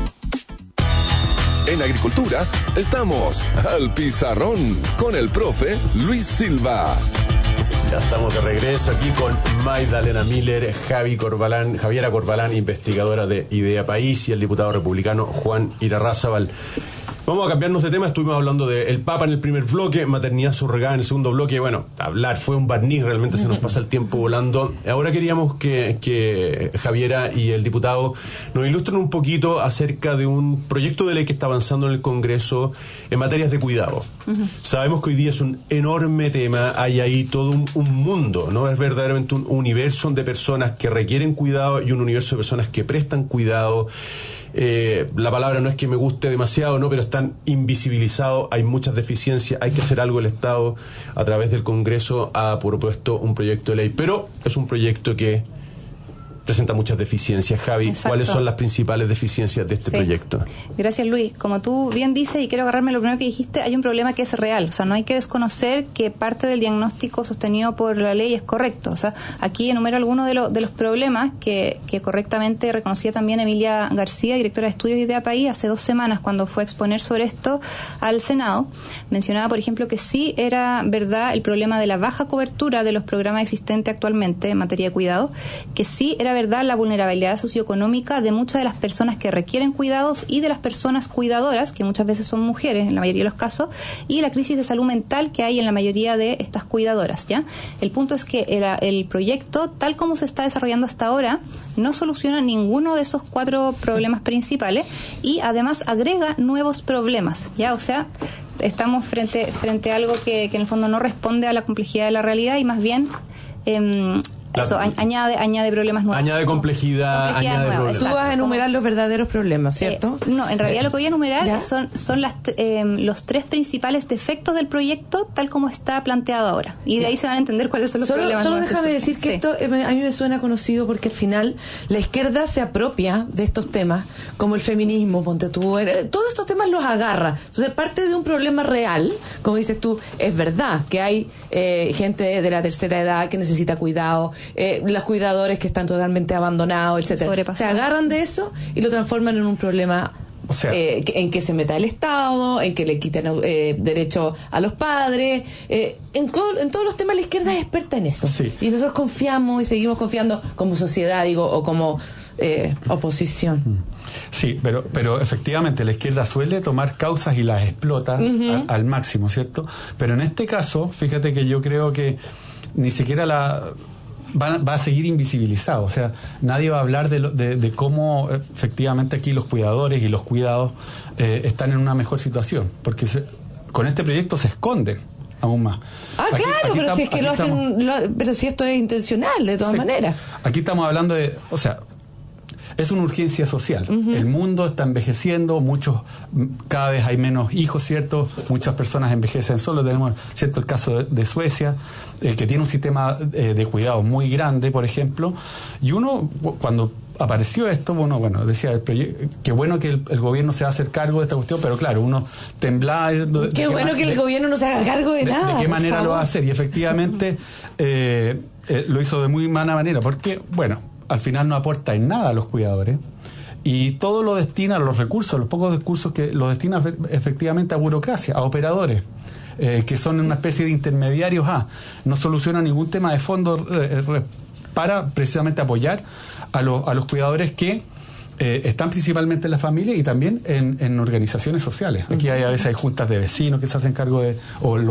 En Agricultura estamos al pizarrón con el profe Luis Silva. Ya estamos de regreso aquí con Magdalena Miller, Javiera Corbalán, investigadora de Idea País, y el diputado republicano Juan Irarrázaval. Vamos a cambiarnos de tema. Estuvimos hablando del Papa en el primer bloque, maternidad subrogada en el segundo bloque. Bueno, hablar fue un barniz, realmente se nos pasa el tiempo volando. Ahora queríamos que Javiera y el diputado nos ilustren un poquito acerca de un proyecto de ley que está avanzando en el Congreso en materias de cuidado. Sabemos que hoy día es un enorme tema, hay ahí todo un mundo, ¿no? Es verdaderamente un universo de personas que requieren cuidado y un universo de personas que prestan cuidado. La palabra no es que me guste demasiado, ¿no? Pero están invisibilizados, hay muchas deficiencias, hay que hacer algo. El Estado, a través del Congreso, ha propuesto un proyecto de ley, pero es un proyecto que presenta muchas deficiencias. Javi, Exacto. ¿Cuáles son las principales deficiencias de este proyecto? Gracias, Luis. Como tú bien dices, y quiero agarrarme lo primero que dijiste, hay un problema que es real. O sea, no hay que desconocer que parte del diagnóstico sostenido por la ley es correcto. O sea, aquí enumero algunos de los problemas que correctamente reconocía también Emilia García, directora de estudios de Idea País, hace 2 semanas cuando fue a exponer sobre esto al Senado. Mencionaba, por ejemplo, que sí era verdad el problema de la baja cobertura de los programas existentes actualmente en materia de cuidado, que sí era verdad la vulnerabilidad socioeconómica de muchas de las personas que requieren cuidados y de las personas cuidadoras, que muchas veces son mujeres en la mayoría de los casos, y la crisis de salud mental que hay en la mayoría de estas cuidadoras, ¿ya? El punto es que el proyecto, tal como se está desarrollando hasta ahora, no soluciona ninguno de esos 4 problemas principales y además agrega nuevos problemas, ¿ya? O sea, estamos frente a algo que en el fondo no responde a la complejidad de la realidad y más bien añade problemas nuevos. Añade complejidad, añade nueva, problemas. Tú vas a enumerar los verdaderos problemas, ¿cierto? No, en realidad lo que voy a enumerar son los 3 principales defectos del proyecto tal como está planteado ahora. Y de ahí se van a entender cuáles son los problemas. Solo déjame decir que esto a mí me suena conocido porque al final la izquierda se apropia de estos temas, como el feminismo, ponte tú, todos estos temas los agarra. Entonces parte de un problema real, como dices tú, es verdad que hay gente de la tercera edad que necesita cuidado, los cuidadores que están totalmente abandonados, etcétera. Se agarran de eso y lo transforman en un problema, o sea, en que se meta el Estado, en que le quiten derecho a los padres. En todos los temas la izquierda es experta en eso. Sí. Y nosotros confiamos y seguimos confiando como sociedad, o como oposición. Sí, pero efectivamente la izquierda suele tomar causas y las explota al máximo, ¿cierto? Pero en este caso, fíjate que yo creo que ni siquiera va a seguir invisibilizado. O sea, nadie va a hablar de cómo efectivamente aquí los cuidadores y los cuidados están en una mejor situación, porque con este proyecto se esconden aún más. Pero si es que lo hacen, pero si esto es intencional de todas maneras. Aquí estamos hablando de, o sea, es una urgencia social. El mundo está envejeciendo, cada vez hay menos hijos, ¿cierto? Muchas personas envejecen solo. Tenemos, ¿cierto?, el caso de Suecia, que tiene un sistema de cuidado muy grande, por ejemplo, y uno, cuando apareció esto, bueno, decía, qué bueno que el gobierno se va a hacer cargo de esta cuestión, pero claro, uno temblaba. Qué bueno que el gobierno no se haga cargo de nada. ¿De qué manera lo va a hacer? Y efectivamente lo hizo de muy mala manera, porque, bueno, al final no aporta en nada a los cuidadores. Y todo lo destina, los recursos, los pocos recursos que lo destina efectivamente a burocracia, a operadores, que son una especie de intermediarios. No soluciona ningún tema de fondo para precisamente apoyar a los cuidadores que están principalmente en la familia y también en organizaciones sociales. Aquí a veces hay juntas de vecinos que se hacen cargo de,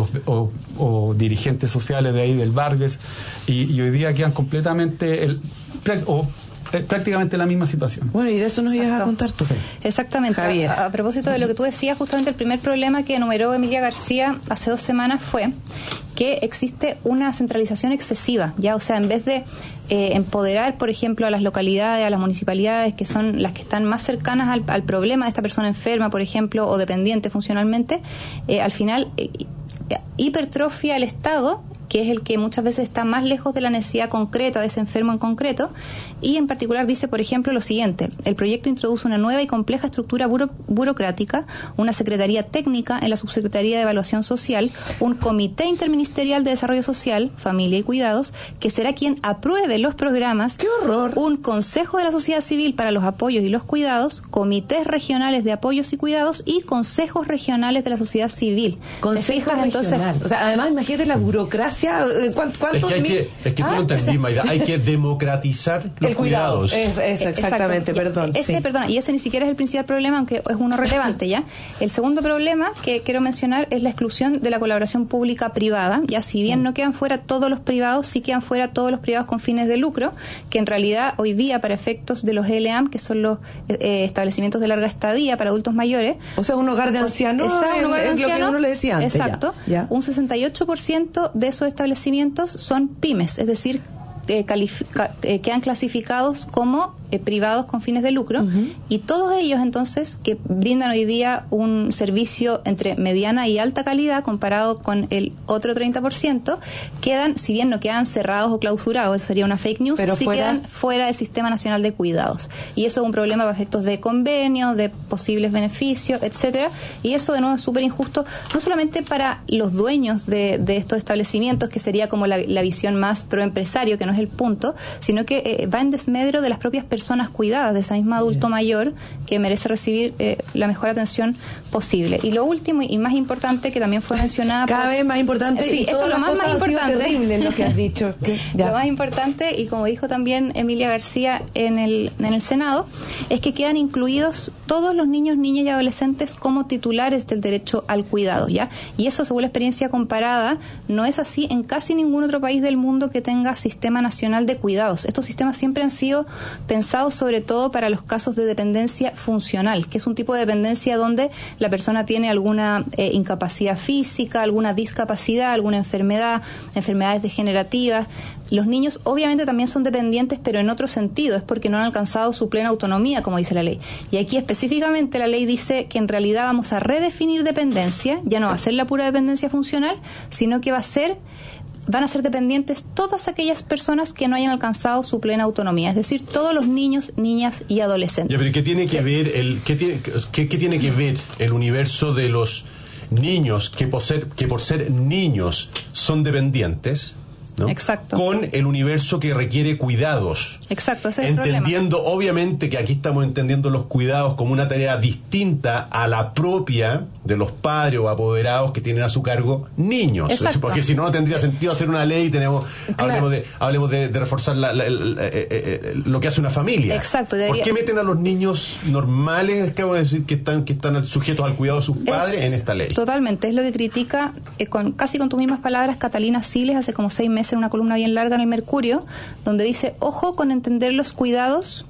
o dirigentes sociales de ahí del Vargas, y hoy día quedan completamente prácticamente la misma situación. Bueno, y de eso nos ibas a contar tú. Exactamente. Javier. A propósito de lo que tú decías, justamente el primer problema que enumeró Emilia García hace 2 semanas fue que existe una centralización excesiva, ya, o sea, en vez de empoderar, por ejemplo, a las localidades, a las municipalidades, que son las que están más cercanas al problema de esta persona enferma, por ejemplo, o dependiente funcionalmente, al final hipertrofia el Estado, que es el que muchas veces está más lejos de la necesidad concreta de ese enfermo en concreto, y en particular dice, por ejemplo, lo siguiente: el proyecto introduce una nueva y compleja estructura burocrática, una secretaría técnica en la subsecretaría de Evaluación Social, un comité interministerial de desarrollo social, familia y cuidados, que será quien apruebe los programas. ¡Qué horror! Un consejo de la sociedad civil para los apoyos y los cuidados, comités regionales de apoyos y cuidados y consejos regionales de la sociedad civil. Consejo regional. Entonces, o sea, además, imagínate la burocracia. ¿Cuánto es que tú no entendí, Mayra. Hay que democratizar los cuidados. Eso, exactamente, perdón. Y ese ni siquiera es el principal problema, aunque es uno relevante, ¿ya? El segundo problema que quiero mencionar es la exclusión de la colaboración pública-privada. Ya, si bien no quedan fuera todos los privados, sí quedan fuera todos los privados con fines de lucro, que en realidad hoy día, para efectos de los ELEAM, que son los establecimientos de larga estadía para adultos mayores. O sea, un hogar de ancianos, es lo que uno le decía antes. Exacto. Ya. Un 68% de esos establecimientos son pymes, es decir, quedan clasificados como privados con fines de lucro, y todos ellos entonces que brindan hoy día un servicio entre mediana y alta calidad comparado con el otro 30%, quedan, si bien no quedan cerrados o clausurados, eso sería una fake news, pero sí quedan fuera del Sistema Nacional de Cuidados, y eso es un problema para efectos de convenios, de posibles beneficios, etcétera, y eso de nuevo es súper injusto, no solamente para los dueños de estos establecimientos, que sería como la visión más proempresario, que no es el punto, sino que va en desmedro de las propias personas cuidadas, de esa misma adulto mayor que merece recibir la mejor atención posible. Y lo último y más importante, que también fue mencionada cada vez más importante, sí, esto es lo más importante, terrible lo que has dicho. Lo más importante, y como dijo también Emilia García en el Senado, es que quedan incluidos todos los niños, niñas y adolescentes como titulares del derecho al cuidado, ¿ya? Y eso, según la experiencia comparada, no es así en casi ningún otro país del mundo que tenga sistema nacional de cuidados. Estos sistemas siempre han sido pensados sobre todo para los casos de dependencia funcional, que es un tipo de dependencia donde la persona tiene alguna incapacidad física, alguna discapacidad, alguna enfermedad, enfermedades degenerativas. Los niños obviamente también son dependientes, pero en otro sentido, es porque no han alcanzado su plena autonomía, como dice la ley. Y aquí específicamente la ley dice que en realidad vamos a redefinir dependencia, ya no va a ser la pura dependencia funcional, sino que van a ser dependientes todas aquellas personas que no hayan alcanzado su plena autonomía, es decir, todos los niños, niñas y adolescentes. Ya, pero ¿qué tiene que ver qué tiene que ver el universo de los niños que por ser niños son dependientes, ¿no? Exacto. Con el universo que requiere cuidados? Exacto, ese es entendiendo, el problema. obviamente que aquí estamos entendiendo los cuidados como una tarea distinta a la propia de los padres o apoderados que tienen a su cargo niños. Exacto. Porque si no, no tendría sentido hacer una ley. Hablemos de reforzar lo que hace una familia. Exacto. ¿Por qué meten a los niños normales, acabo de decir, que están sujetos al cuidado de sus padres en esta ley? Totalmente, es lo que critica casi con tus mismas palabras Catalina Siles hace como 6 meses en una columna bien larga en el Mercurio, donde dice, ojo con entender los cuidados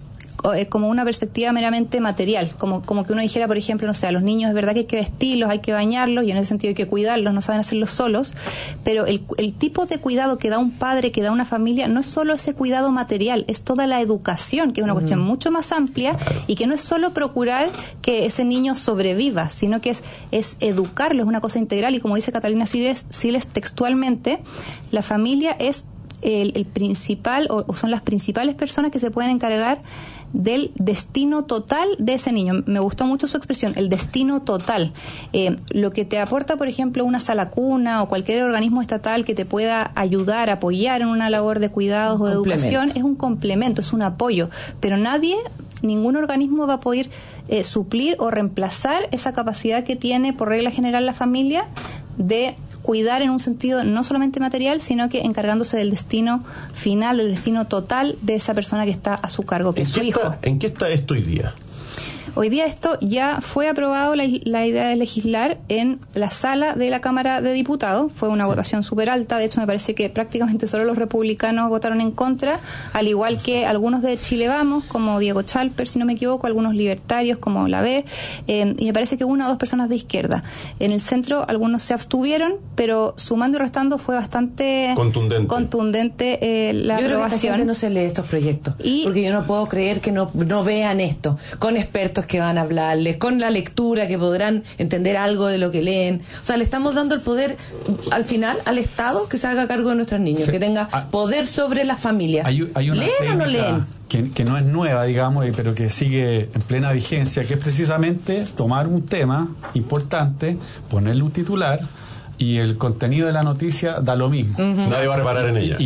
como una perspectiva meramente material, como que uno dijera, por ejemplo, no sé, a los niños es verdad que hay que vestirlos, hay que bañarlos, y en ese sentido hay que cuidarlos, no saben hacerlo solos, pero el tipo de cuidado que da un padre, que da una familia, no es solo ese cuidado material, es toda la educación, que es una cuestión mucho más amplia, y que no es solo procurar que ese niño sobreviva, sino que es educarlo, es una cosa integral, y como dice Catalina Siles textualmente, la familia es el principal, o son las principales personas que se pueden encargar del destino total de ese niño. Me gustó mucho su expresión, el destino total. Lo que te aporta, por ejemplo, una sala cuna o cualquier organismo estatal que te pueda ayudar, apoyar en una labor de cuidados o de educación, es un complemento, es un apoyo, pero ningún organismo va a poder suplir o reemplazar esa capacidad que tiene por regla general la familia de cuidar en un sentido no solamente material, sino que encargándose del destino final, del destino total de esa persona que está a su cargo, que es su hijo. ¿En qué está esto hoy día? Hoy día esto ya fue aprobado, la idea de legislar en la sala de la Cámara de Diputados. Fue una votación súper alta. De hecho, me parece que prácticamente solo los republicanos votaron en contra, al igual que algunos de Chile Vamos, como Diego Chalper, si no me equivoco, algunos libertarios, como la B, y me parece que una o dos personas de izquierda. En el centro, algunos se abstuvieron, pero sumando y restando fue bastante contundente la yo aprobación. Creo que la gente no se lee estos proyectos, porque yo no puedo creer que no vean esto, con expertos que van a hablarles, con la lectura que podrán entender algo de lo que leen. O sea, le estamos dando el poder al final al Estado que se haga cargo de nuestros niños, que tenga poder sobre las familias. Hay una ¿leen o no leen? Que no es nueva, digamos, pero que sigue en plena vigencia, que es precisamente tomar un tema importante, ponerle un titular, y el contenido de la noticia da lo mismo. Nadie va a reparar en ella.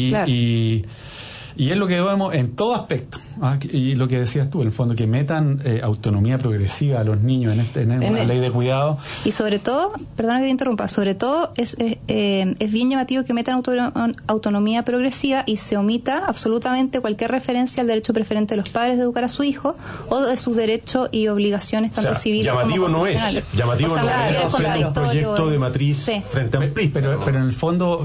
Y es lo que vemos en todo aspecto. Y lo que decías tú, en el fondo, que metan autonomía progresiva a los niños en la ley de cuidado. Y sobre todo, perdona que te interrumpa, sobre todo es bien llamativo que metan autonomía progresiva y se omita absolutamente cualquier referencia al derecho preferente de los padres de educar a su hijo o de sus derechos y obligaciones, tanto civiles llamativo como constitucionales. Llamativo no es hacer un proyecto de matriz frente a un PRI. Pero en el fondo,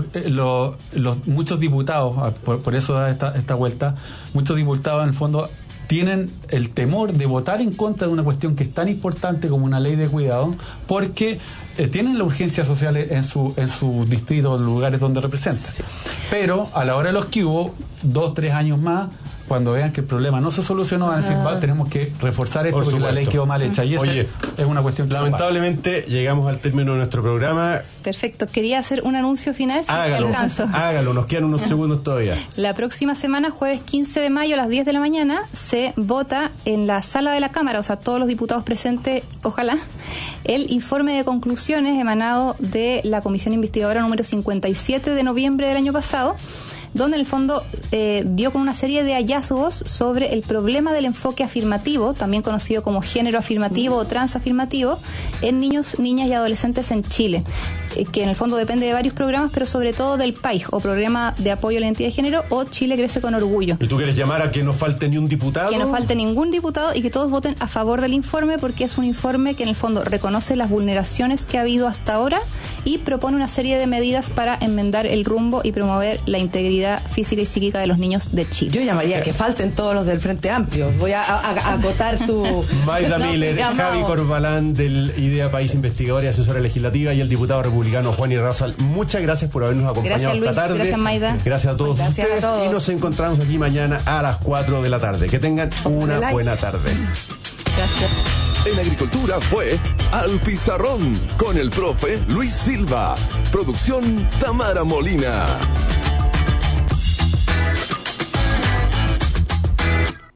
muchos diputados, por eso da esta vuelta, muchos diputados en el fondo tienen el temor de votar en contra de una cuestión que es tan importante como una ley de cuidado, porque tienen la urgencia social en su distrito, lugares donde representan. Sí. Pero a la hora de los que hubo 2-3 años más, cuando vean que el problema no se solucionó, van a decir, tenemos que reforzar esto porque la ley quedó mal hecha. Y esa es una cuestión. Lamentablemente llegamos al término de nuestro programa. Perfecto. Quería hacer un anuncio final si te alcanzo. Hágalo, nos quedan unos segundos todavía. La próxima semana, jueves 15 de mayo a las 10 de la mañana, se vota en la sala de la Cámara, o sea, todos los diputados presentes, ojalá, el informe de conclusiones emanado de la Comisión Investigadora número 57 de noviembre del año pasado, donde en el fondo dio con una serie de hallazgos sobre el problema del enfoque afirmativo, también conocido como género afirmativo o transafirmativo, en niños, niñas y adolescentes en Chile, que en el fondo depende de varios programas, pero sobre todo del PAIG, o Programa de Apoyo a la Identidad de Género, o Chile Crece con Orgullo. ¿Y tú quieres llamar a que no falte ni un diputado? Que no falte ningún diputado y que todos voten a favor del informe, porque es un informe que en el fondo reconoce las vulneraciones que ha habido hasta ahora y propone una serie de medidas para enmendar el rumbo y promover la integridad física y psíquica de los niños de Chile. Yo llamaría que falten todos los del Frente Amplio. Voy a acotar tu... Maida Miller, Javi Corbalán del IDEA País Investigadora y Asesora Legislativa, y el diputado republicano Juan Irarrázaval. Muchas gracias por habernos acompañado esta tarde. Gracias, Maida. Gracias a todos ustedes. Y nos encontramos aquí mañana a las 4 de la tarde. Que tengan una buena tarde. Gracias. En Agricultura fue Al Pizarrón con el profe Luis Silva. Producción Tamara Molina.